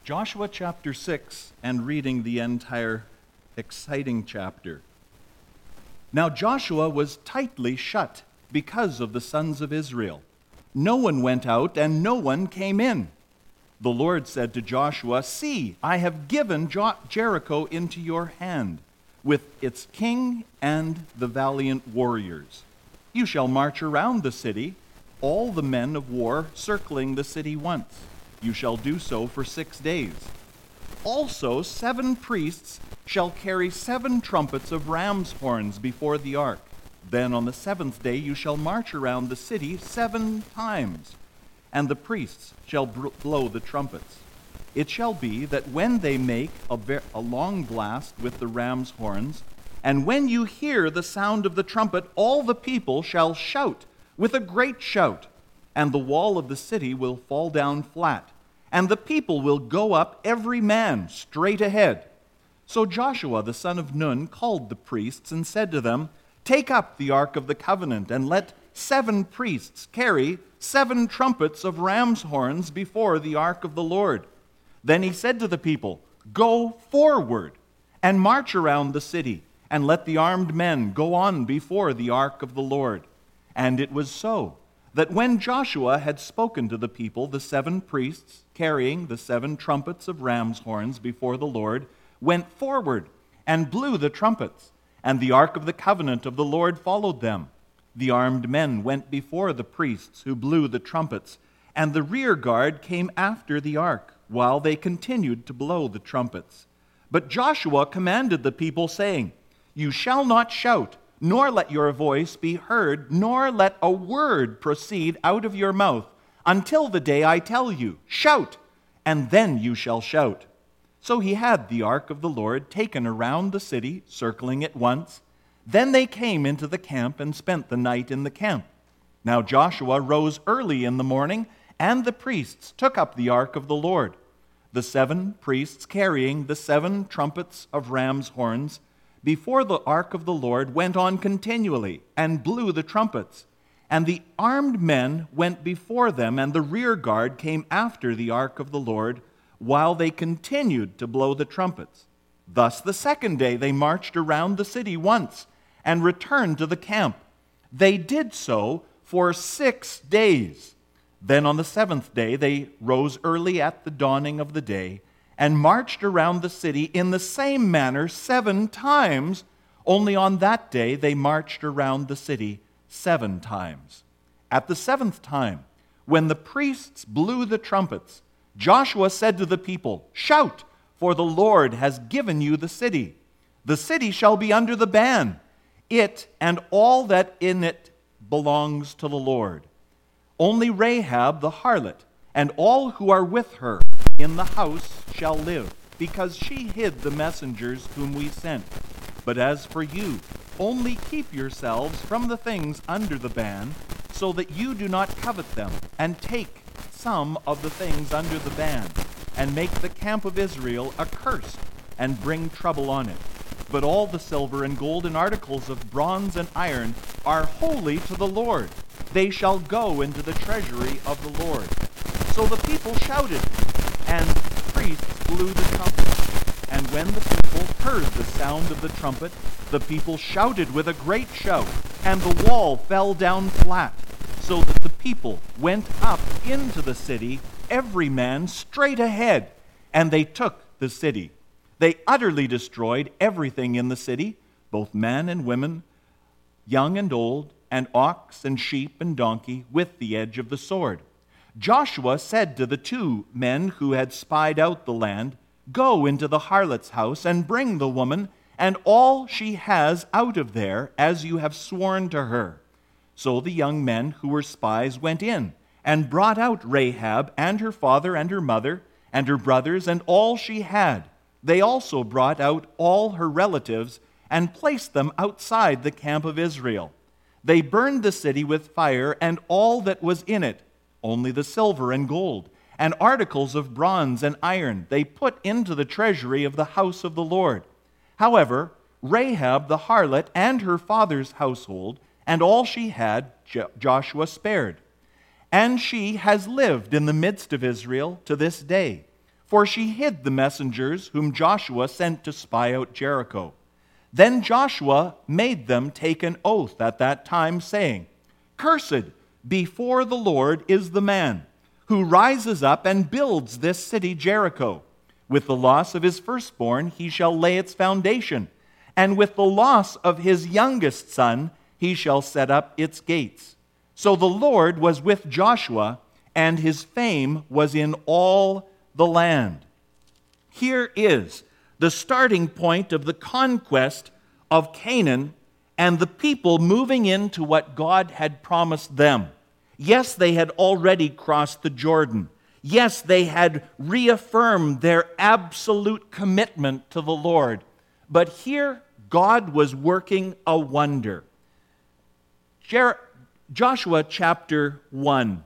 Joshua chapter 6, and reading the entire exciting chapter. Now Joshua was tightly shut because of the sons of Israel. No one went out and no one came in. The Lord said to Joshua, "See, I have given Jericho into your hand, with its king and the valiant warriors. You shall march around the city, all the men of war circling the city once. You shall do so for 6 days. Also 7 priests shall carry 7 trumpets of ram's horns before the ark. Then on the 7th day you shall march around the city 7 times, and the priests shall blow the trumpets. It shall be that when they make a long blast with the ram's horns, and when you hear the sound of the trumpet, all the people shall shout with a great shout, and the wall of the city will fall down flat, and the people will go up every man straight ahead." So Joshua the son of Nun called the priests and said to them, "Take up the ark of the covenant, and let 7 priests carry 7 trumpets of ram's horns before the ark of the Lord." Then he said to the people, "Go forward and march around the city, and let the armed men go on before the ark of the Lord." And it was so, that when Joshua had spoken to the people, the 7 priests, carrying the 7 trumpets of ram's horns before the Lord, went forward and blew the trumpets, and the ark of the covenant of the Lord followed them. The armed men went before the priests who blew the trumpets, and the rear guard came after the ark, while they continued to blow the trumpets. But Joshua commanded the people, saying, "You shall not shout, nor let your voice be heard, nor let a word proceed out of your mouth, until the day I tell you, 'Shout,' and then you shall shout." So he had the ark of the Lord taken around the city, circling it once. Then they came into the camp and spent the night in the camp. Now Joshua rose early in the morning, and the priests took up the ark of the Lord. The 7 priests carrying the 7 trumpets of ram's horns before the ark of the Lord went on continually and blew the trumpets. And the armed men went before them, and the rear guard came after the ark of the Lord, while they continued to blow the trumpets. Thus the 2nd day they marched around the city once, and returned to the camp. They did so for 6 days. Then on the 7th day they rose early at the dawning of the day, and marched around the city in the same manner 7 times, only on that day they marched around the city 7 times. At the 7th time, when the priests blew the trumpets, Joshua said to the people, "Shout, for the Lord has given you the city. The city shall be under the ban, it and all that in it belongs to the Lord. Only Rahab the harlot and all who are with her in the house shall live, because she hid the messengers whom we sent. But as for you, only keep yourselves from the things under the ban, so that you do not covet them, and take some of the things under the ban, and make the camp of Israel accursed, and bring trouble on it. But all the silver and gold and articles of bronze and iron are holy to the Lord. They shall go into the treasury of the Lord." So the people shouted, and the priests blew the trumpet. And when the people heard the sound of the trumpet, the people shouted with a great shout, and the wall fell down flat, so that the people went up into the city, every man straight ahead, and they took the city. They utterly destroyed everything in the city, both man and women, young and old, and ox and sheep and donkey, with the edge of the sword. Joshua said to the 2 men who had spied out the land, "Go into the harlot's house and bring the woman and all she has out of there, as you have sworn to her." So the young men who were spies went in and brought out Rahab and her father and her mother and her brothers and all she had. They also brought out all her relatives and placed them outside the camp of Israel. They burned the city with fire and all that was in it, only the silver and gold, and articles of bronze and iron they put into the treasury of the house of the Lord. However, Rahab the harlot and her father's household and all she had Joshua spared. And she has lived in the midst of Israel to this day. for she hid the messengers whom Joshua sent to spy out Jericho. Then Joshua made them take an oath at that time, saying, Cursed before the Lord is the man who rises up and builds this city Jericho. With the loss of his firstborn he shall lay its foundation, and with the loss of his youngest son he shall set up its gates. So the Lord was with Joshua, and his fame was in all the land. Here is the starting point of the conquest of Canaan and the people moving into what God had promised them. Yes, they had already crossed the Jordan. Yes, they had reaffirmed their absolute commitment to the Lord. But here, God was working a wonder. Joshua chapter 1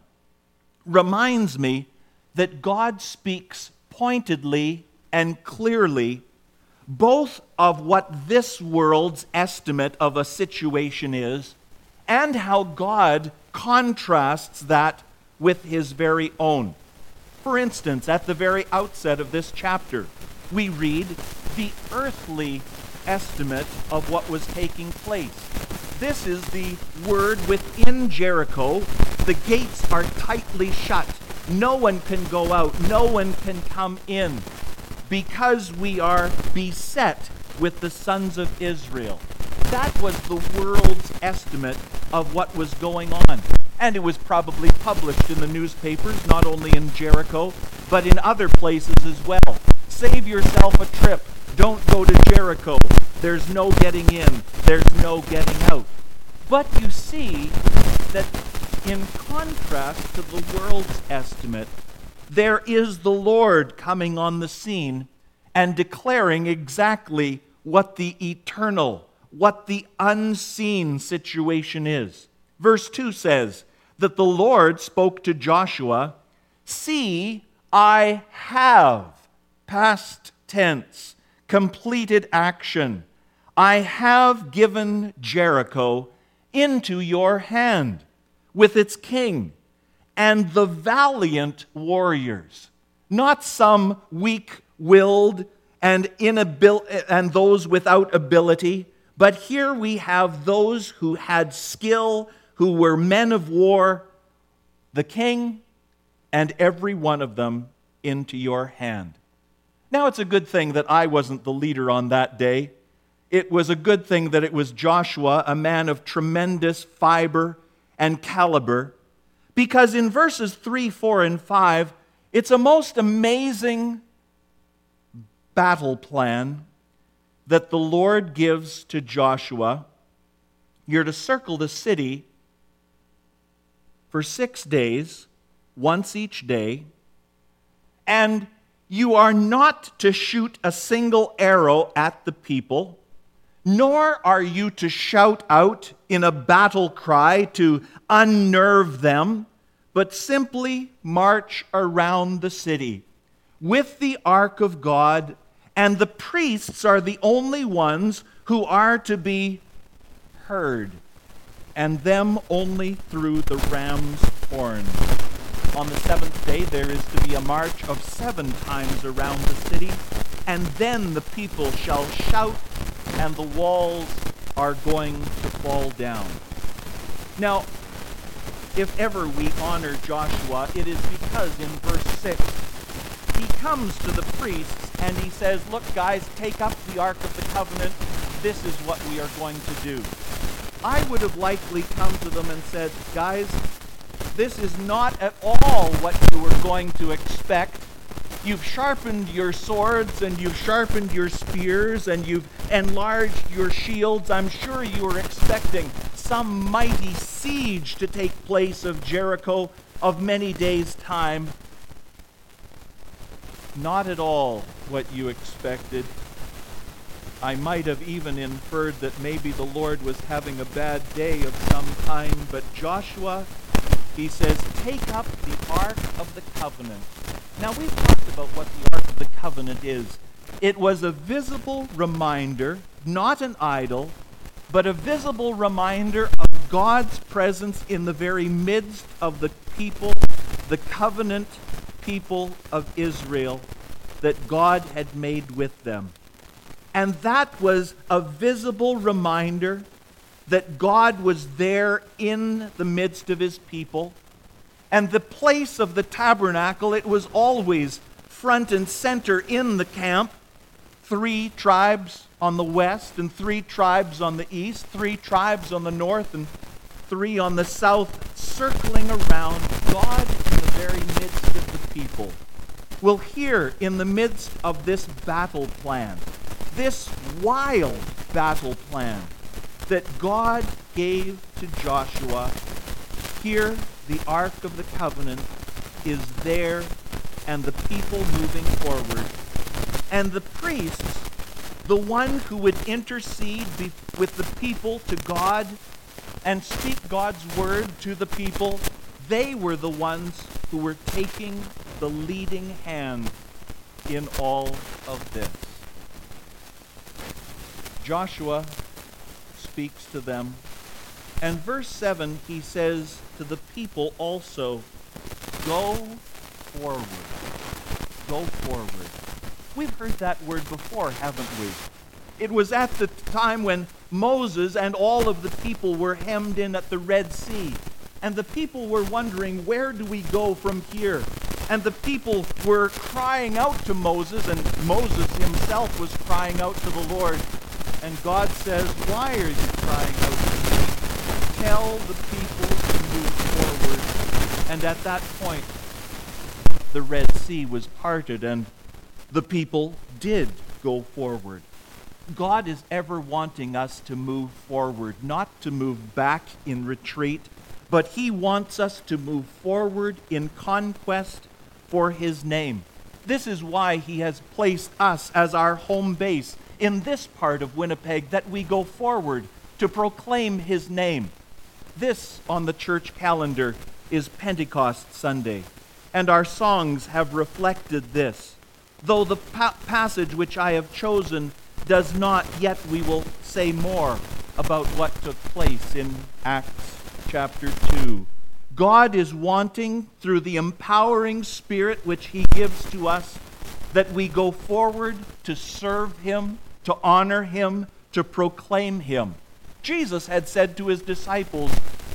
reminds me that God speaks pointedly and clearly both of what this world's estimate of a situation is and how God contrasts that with his very own. For instance, at the very outset of this chapter, we read the earthly estimate of what was taking place. This is the word within Jericho. The gates are tightly shut. No one can go out. No one can come in because we are beset with the sons of Israel. That was the world's estimate of what was going on. And it was probably published in the newspapers, not only in Jericho, but in other places as well. Save yourself a trip. Don't go to Jericho. There's no getting in. There's no getting out. But you see that in contrast to the world's estimate, there is the Lord coming on the scene and declaring exactly what the eternal, what the unseen situation is. Verse 2 says that the Lord spoke to Joshua, See, I have, past tense, completed action. I have given Jericho into your hand with its king and the valiant warriors, not some weak-willed and those without ability, but here we have those who had skill, who were men of war, the king and every one of them into your hand. Now, it's a good thing that I wasn't the leader on that day. It was a good thing that it was Joshua, a man of tremendous fiber and caliber, because in verses 3, 4, and 5, it's a most amazing battle plan that the Lord gives to Joshua. You're to circle the city for 6 days, once each day, and you are not to shoot a single arrow at the people, nor are you to shout out in a battle cry to unnerve them, but simply march around the city with the ark of God, and the priests are the only ones who are to be heard, and them only through the ram's horns. On the seventh day there is to be a march of 7 times around the city, and then the people shall shout, and the walls are going to fall down. Now, if ever we honor Joshua, it is because in verse 6, he comes to the priests and he says, Look, guys, take up the Ark of the Covenant. This is what we are going to do. I would have likely come to them and said, Guys, this is not at all what you were going to expect. You've sharpened your swords and you've sharpened your spears and you've enlarged your shields. I'm sure you were expecting some mighty siege to take place of Jericho of many days' time. Not at all what you expected. I might have even inferred that maybe the Lord was having a bad day of some kind, but Joshua, he says, take up the Ark of the Covenant. Now, we've talked about what the Ark of the Covenant is. It was a visible reminder, not an idol, but a visible reminder of God's presence in the very midst of the people, the covenant people of Israel. that God had made with them. And that was a visible reminder that God was there in the midst of his people. And the place of the tabernacle, it was always front and center in the camp. 3 tribes on the west and 3 tribes on the east, 3 tribes on the north and 3 on the south, circling around God in the very midst of the people. Well, here in the midst of this battle plan, this wild battle plan that God gave to Joshua, here the Ark of the Covenant is there and the people moving forward. And the priests, the one who would intercede with the people to God and speak God's word to the people, they were the ones who were taking the leading hand in all of this. Joshua speaks to them, and verse 7, he says to the people also, go forward. Go forward. We've heard that word before, haven't we? It was at the time when Moses and all of the people were hemmed in at the Red Sea. And the people were wondering, where do we go from here? And the people were crying out to Moses, and Moses himself was crying out to the Lord. And God says, why are you crying out to me? Tell the people to move forward. And at that point, the Red Sea was parted, and the people did go forward. God is ever wanting us to move forward, not to move back in retreat, but he wants us to move forward in conquest for his name. This is why he has placed us as our home base in this part of Winnipeg, that we go forward to proclaim his name. This on the church calendar is Pentecost Sunday, and our songs have reflected this. Though the passage which I have chosen does not, yet we will say more about what took place in Acts chapter 2. God is wanting, through the empowering Spirit which he gives to us, that we go forward to serve him, to honor him, to proclaim him. Jesus had said to his disciples,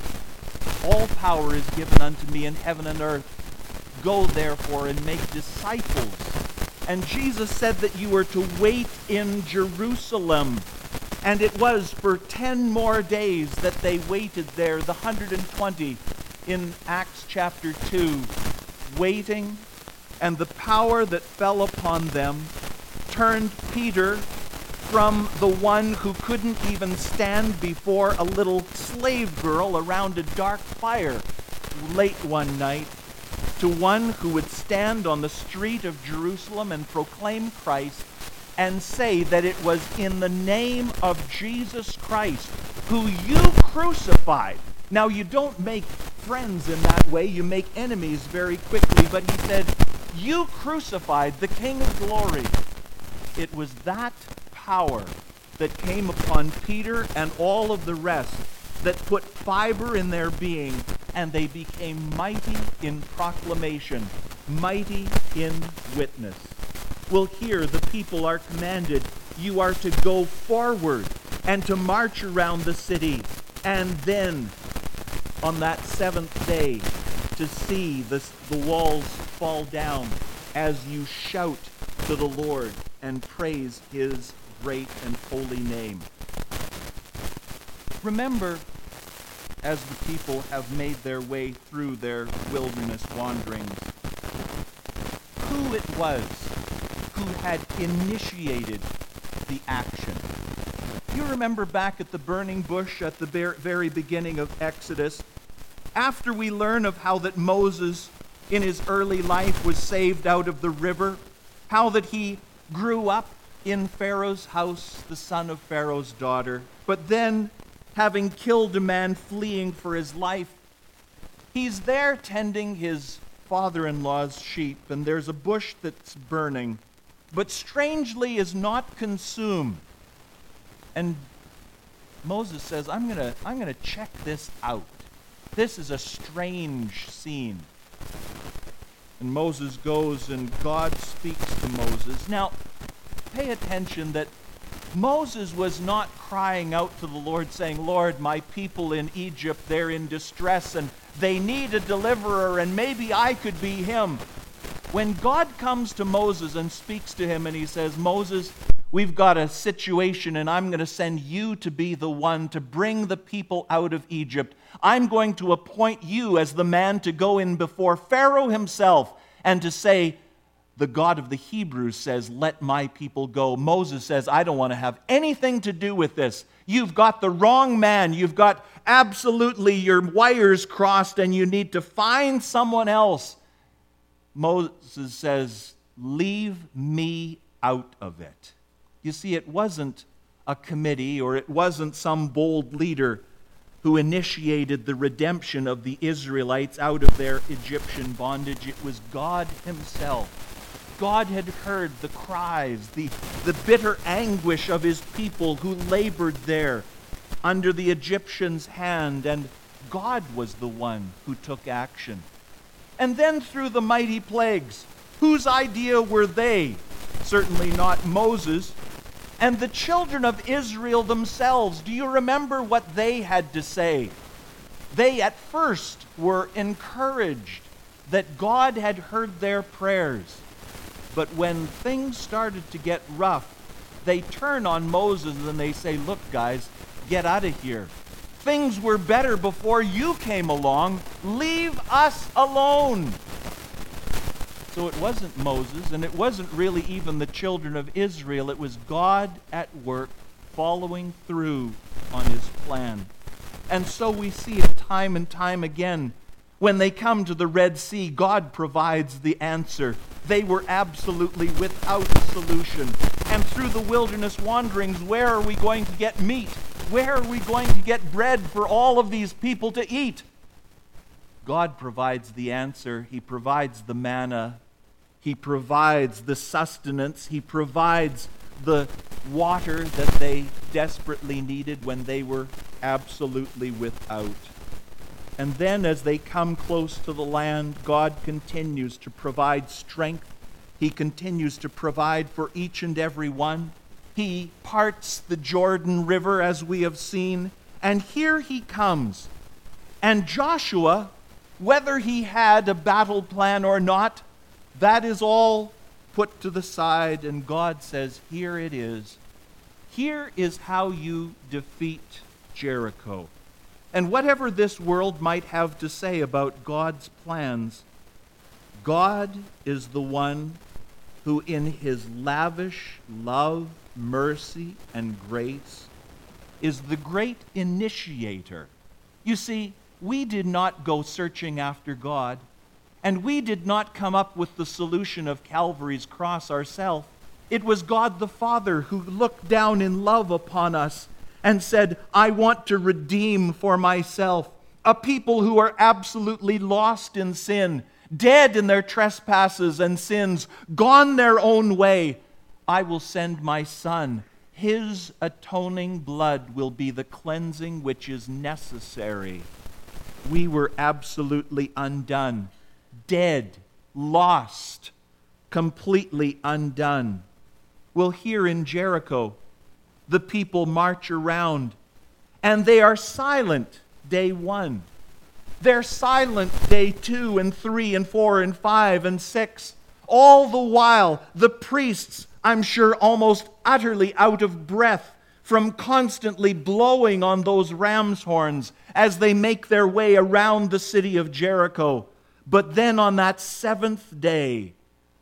all power is given unto me in heaven and earth. Go therefore and make disciples. And Jesus said that you were to wait in Jerusalem. And it was for 10 more days that they waited there, the 120 in Acts chapter 2, waiting. And the power that fell upon them turned Peter from the one who couldn't even stand before a little slave girl around a dark fire late one night, to one who would stand on the street of Jerusalem and proclaim Christ and say that it was in the name of Jesus Christ, who you crucified. Now, you don't make friends in that way. You make enemies very quickly. But he said, you crucified the King of glory. It was that power that came upon Peter and all of the rest that put fiber in their being, and they became mighty in proclamation, mighty in witness. Well, here the people are commanded, you are to go forward and to march around the city, and then on that 7th day to see the walls fall down as you shout to the Lord and praise his great and holy name. Remember, as the people have made their way through their wilderness wanderings, who it was who had initiated the action. You remember back at the burning bush at the very beginning of Exodus, after we learn of how that Moses in his early life was saved out of the river, how that he grew up in Pharaoh's house, the son of Pharaoh's daughter, but then, having killed a man fleeing for his life, he's there tending his father-in-law's sheep, and there's a bush that's burning, but strangely is not consumed. And Moses says, I'm gonna check this out. This is a strange scene. And Moses goes and God speaks to Moses. Now, pay attention that Moses was not crying out to the Lord saying, Lord, my people in Egypt, they're in distress and they need a deliverer and maybe I could be him. When God comes to Moses and speaks to him and he says, Moses, we've got a situation and I'm going to send you to be the one to bring the people out of Egypt. I'm going to appoint you as the man to go in before Pharaoh himself and to say, the God of the Hebrews says, let my people go. Moses says, I don't want to have anything to do with this. You've got the wrong man. You've got absolutely your wires crossed and you need to find someone else. Moses says, leave me out of it. You see, it wasn't a committee or it wasn't some bold leader who initiated the redemption of the Israelites out of their Egyptian bondage. It was God himself. God had heard the cries, the bitter anguish of his people who labored there under the Egyptians' hand, and God was the one who took action. And then through the mighty plagues, whose idea were they? Certainly not Moses. And the children of Israel themselves, do you remember what they had to say? They at first were encouraged that God had heard their prayers. But when things started to get rough, they turn on Moses and they say, look guys, get out of here. Things were better before you came along. Leave us alone. So it wasn't Moses, and it wasn't really even the children of Israel. It was God at work, following through on his plan. And so we see it time and time again. When they come to the Red Sea, God provides the answer. They were absolutely without a solution. And through the wilderness wanderings, where are we going to get meat? Where are we going to get bread for all of these people to eat? God provides the answer. He provides the manna. He provides the sustenance. He provides the water that they desperately needed when they were absolutely without. And then as they come close to the land, God continues to provide strength. He continues to provide for each and every one. He parts the Jordan River, as we have seen, and here he comes. And Joshua, whether he had a battle plan or not, that is all put to the side, and God says, here it is. Here is how you defeat Jericho. And whatever this world might have to say about God's plans, God is the one who in his lavish love, mercy, and grace is the great initiator. You see, we did not go searching after God, and we did not come up with the solution of Calvary's cross ourselves. It was God the Father who looked down in love upon us and said, I want to redeem for myself a people who are absolutely lost in sin, dead in their trespasses and sins, gone their own way. I will send my Son. His atoning blood will be the cleansing which is necessary. We were absolutely undone, dead, lost, completely undone. Well, here in Jericho, the people march around, and they are silent day 1. They're silent day 2 and 3 and 4 and 5 and 6. All the while, the priests, I'm sure almost utterly out of breath from constantly blowing on those ram's horns as they make their way around the city of Jericho. But then on that seventh day,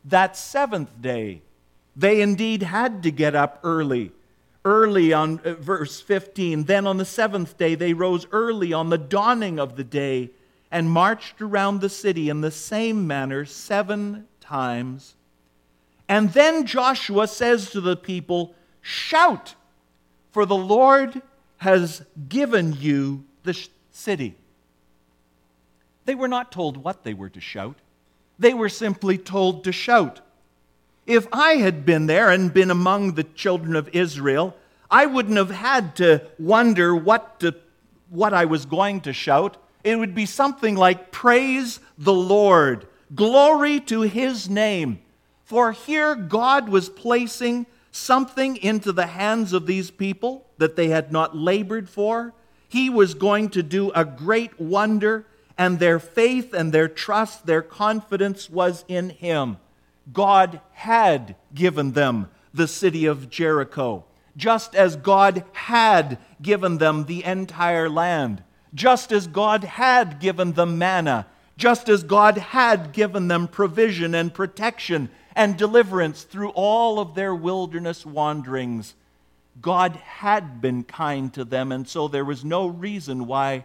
they indeed had to get up early. Early on verse 15, then on the seventh day they rose early on the dawning of the day and marched around the city in the same manner 7 times. And then Joshua says to the people, shout, for the Lord has given you the city. They were not told what they were to shout. They were simply told to shout. If I had been there and been among the children of Israel, I wouldn't have had to wonder what I was going to shout. It would be something like, praise the Lord, Glory to his name. For here God was placing something into the hands of these people that they had not labored for. He was going to do a great wonder, and their faith and their trust, their confidence was in him. God had given them the city of Jericho, just as God had given them the entire land, just as God had given them manna, just as God had given them provision and protection and deliverance through all of their wilderness wanderings. God had been kind to them, and so there was no reason why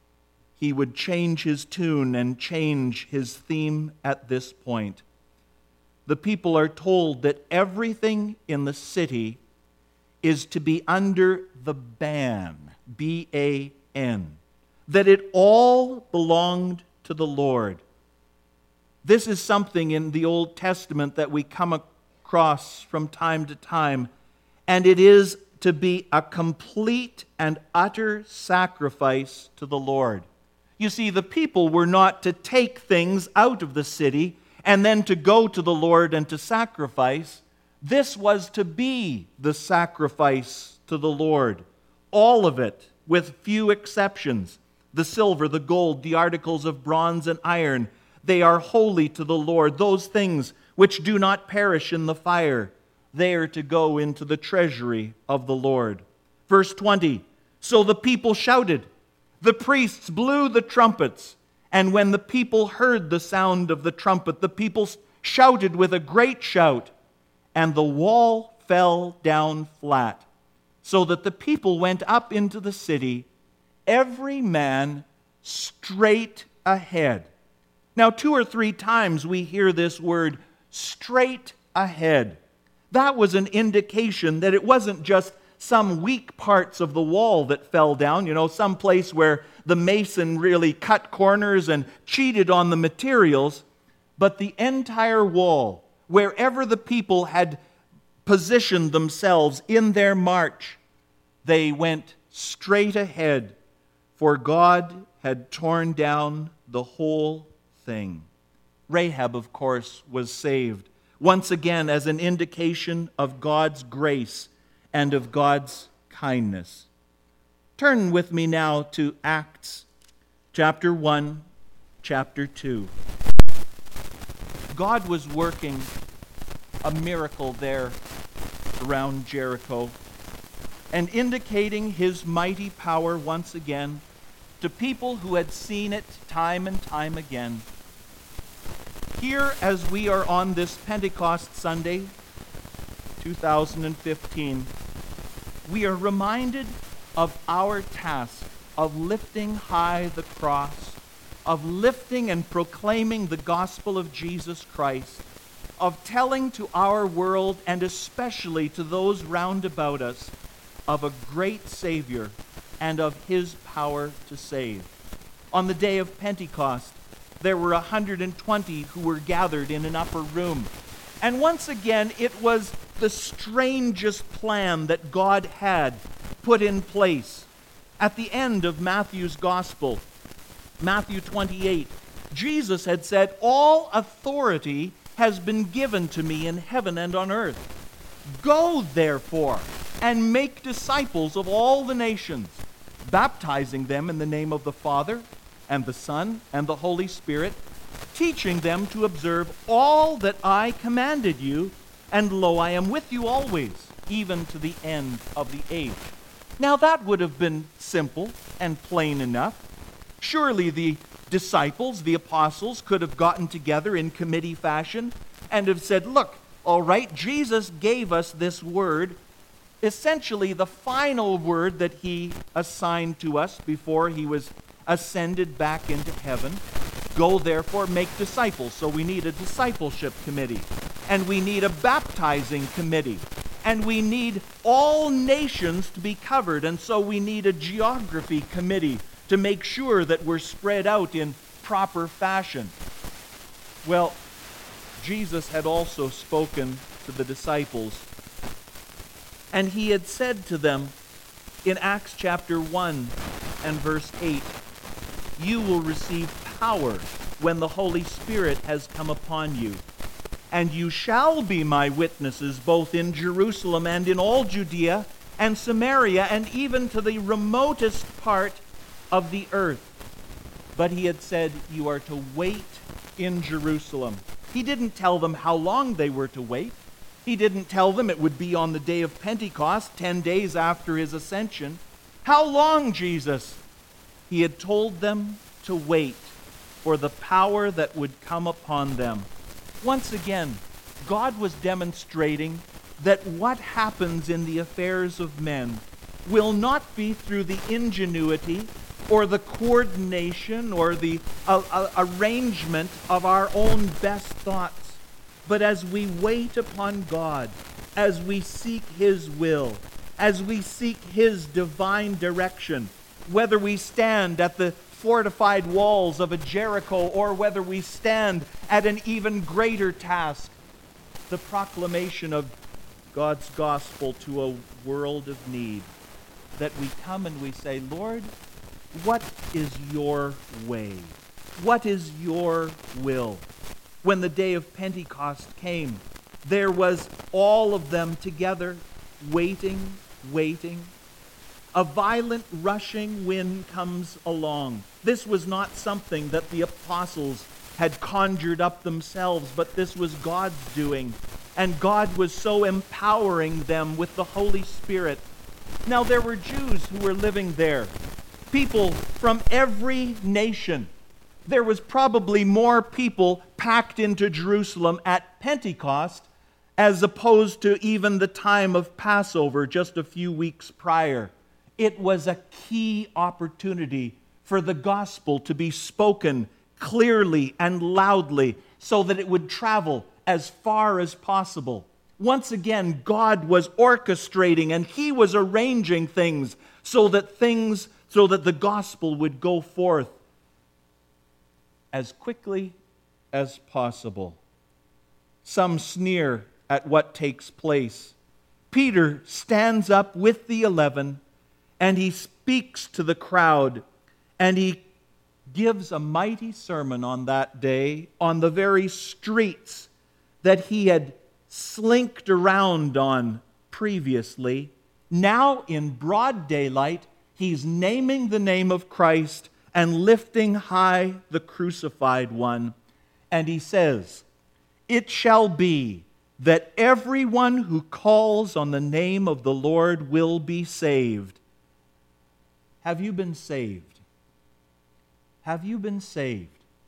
he would change his tune and change his theme at this point. The people are told that everything in the city is to be under the ban, B-A-N, that it all belonged to the Lord. This is something in the Old Testament that we come across from time to time, and it is to be a complete and utter sacrifice to the Lord. You see, the people were not to take things out of the city and then to go to the Lord and to sacrifice. This was to be the sacrifice to the Lord. All of it, with few exceptions. The silver, the gold, the articles of bronze and iron, they are holy to the Lord. Those things which do not perish in the fire, they are to go into the treasury of the Lord. Verse 20, so the people shouted. The priests blew the trumpets. And when the people heard the sound of the trumpet, the people shouted with a great shout. And the wall fell down flat, so that the people went up into the city, every man straight ahead. Now, 2 or 3 times we hear this word, straight ahead. That was an indication that it wasn't just some weak parts of the wall that fell down, some place where the mason really cut corners and cheated on the materials, but the entire wall, wherever the people had positioned themselves in their march, they went straight ahead, for God had torn down the whole thing. Rahab, of course, was saved, once again as an indication of God's grace and of God's kindness. Turn with me now to Acts chapter 1, chapter 2. God was working a miracle there around Jericho and indicating his mighty power once again to people who had seen it time and time again. Here, as we are on this Pentecost Sunday, 2015, we are reminded of our task of lifting high the cross, of lifting and proclaiming the gospel of Jesus Christ, of telling to our world, and especially to those round about us, of a great Savior and of his power to save. On the day of Pentecost, there were 120 who were gathered in an upper room. And once again, it was the strangest plan that God had put in place. At the end of Matthew's Gospel, Matthew 28, Jesus had said, all authority has been given to me in heaven and on earth. Go, therefore, and make disciples of all the nations, baptizing them in the name of the Father and the Son and the Holy Spirit, teaching them to observe all that I commanded you, and lo, I am with you always, even to the end of the age. Now that would have been simple and plain enough. Surely the disciples, the apostles, could have gotten together in committee fashion and have said, look, all right, Jesus gave us this word, essentially the final word that he assigned to us before he was ascended back into heaven. Go, therefore, make disciples. So we need a discipleship committee, and we need a baptizing committee, and we need all nations to be covered, and so we need a geography committee to make sure that we're spread out in proper fashion. Well, Jesus had also spoken to the disciples, and he had said to them in Acts chapter 1 and verse 8, you will receive power when the Holy Spirit has come upon you. And you shall be my witnesses both in Jerusalem and in all Judea and Samaria and even to the remotest part of the earth. But he had said, you are to wait in Jerusalem. He didn't tell them how long they were to wait. He didn't tell them it would be on the day of Pentecost, 10 days after his ascension. How long, Jesus? He had told them to wait for the power that would come upon them. Once again, God was demonstrating that what happens in the affairs of men will not be through the ingenuity or the coordination or the arrangement of our own best thoughts, but as we wait upon God, as we seek His will, as we seek His divine direction, whether we stand at the fortified walls of a Jericho or whether we stand at an even greater task, the proclamation of God's gospel to a world of need, that we come and we say, Lord, what is your way? What is your will? When the day of Pentecost came, there was all of them together, waiting. A violent rushing wind comes along. This was not something that the apostles had conjured up themselves, but this was God's doing. And God was so empowering them with the Holy Spirit. Now there were Jews who were living there, people from every nation. There was probably more people packed into Jerusalem at Pentecost as opposed to even the time of Passover just a few weeks prior. It was a key opportunity for the gospel to be spoken clearly and loudly so that it would travel as far as possible. Once again, God was orchestrating and He was arranging things so that the gospel would go forth as quickly as possible. Some sneer at what takes place. Peter stands up with the 11 and he speaks to the crowd, and he gives a mighty sermon on that day on the very streets that he had slinked around on previously. Now, in broad daylight, he's naming the name of Christ and lifting high the crucified one. And he says, "It shall be that everyone who calls on the name of the Lord will be saved." Have you been saved? Have you been saved?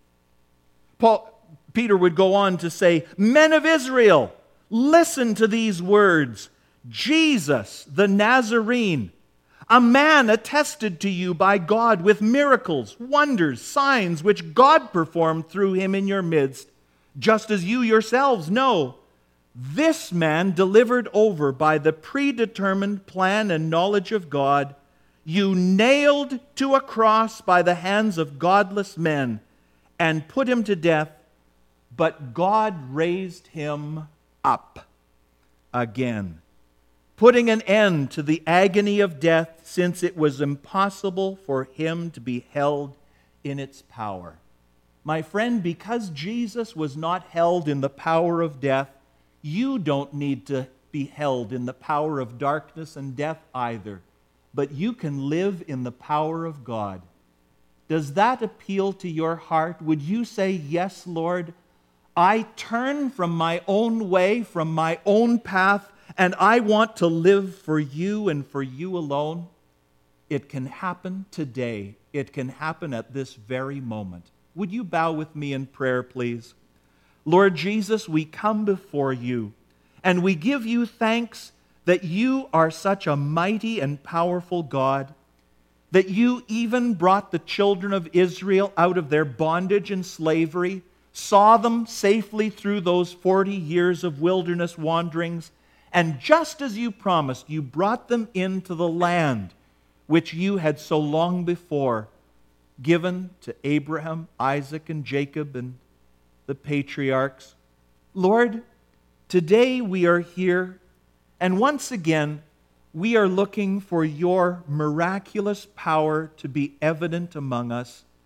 Peter would go on to say, "Men of Israel, listen to these words. Jesus the Nazarene, a man attested to you by God with miracles, wonders, signs which God performed through him in your midst, just as you yourselves know. This man delivered over by the predetermined plan and knowledge of God, you nailed to a cross by the hands of godless men and put him to death, but God raised him up again, putting an end to the agony of death, since it was impossible for him to be held in its power." My friend, because Jesus was not held in the power of death, you don't need to be held in the power of darkness and death either. But you can live in the power of God. Does that appeal to your heart? Would you say, "Yes, Lord, I turn from my own way, from my own path, and I want to live for you and for you alone"? It can happen today. It can happen at this very moment. Would you bow with me in prayer, please? Lord Jesus, we come before you, and we give you thanks that you are such a mighty and powerful God, that you even brought the children of Israel out of their bondage and slavery, saw them safely through those 40 years of wilderness wanderings, and just as you promised, you brought them into the land which you had so long before given to Abraham, Isaac, and Jacob, and the patriarchs. Lord, today we are here, and once again, we are looking for your miraculous power to be evident among us.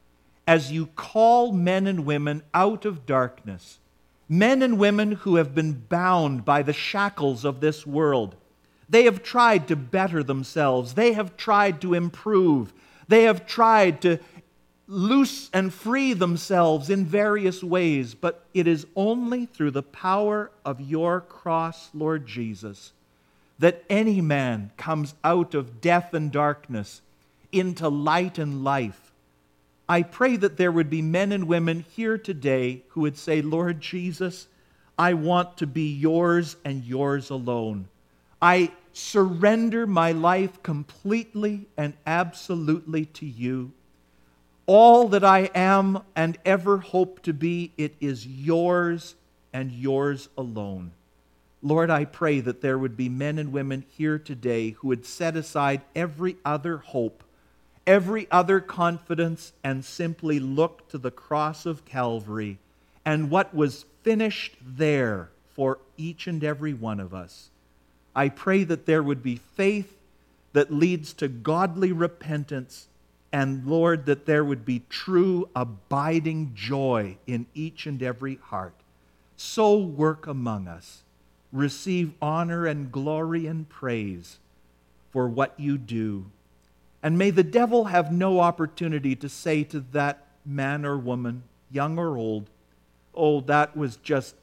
as you call men and women out of darkness, men and women who have been bound by the shackles of this world. They have tried to better themselves. They have tried to improve. They have tried to loose and free themselves in various ways, but it is only through the power of your cross, Lord Jesus, that any man comes out of death and darkness into light and life. I pray that there would be men and women here today who would say, Lord Jesus, I want to be yours and yours alone. I surrender my life completely and absolutely to you. All that I am and ever hope to be, it is yours and yours alone. Lord, I pray that there would be men and women here today who would set aside every other hope, every other confidence, and simply look to the cross of Calvary and what was finished there for each and every one of us. I pray that there would be faith that leads to godly repentance, and Lord, that there would be true abiding joy in each and every heart. So work among us. Receive honor and glory and praise for what you do. And may the devil have no opportunity to say to that man or woman, young or old, oh, that was just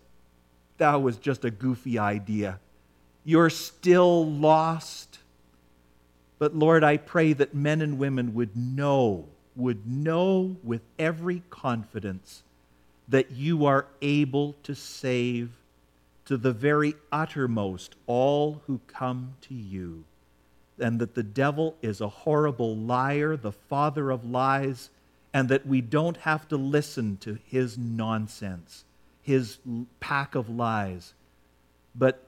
a goofy idea. You're still lost. But Lord, I pray that men and women would know with every confidence that you are able to save to the very uttermost all who come to you, and that the devil is a horrible liar, the father of lies, and that we don't have to listen to his nonsense, his pack of lies, but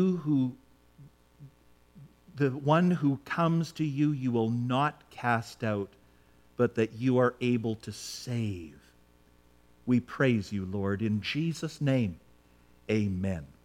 the one who comes to you, you will not cast out, but that you are able to save. We praise you, Lord. In Jesus' name, amen.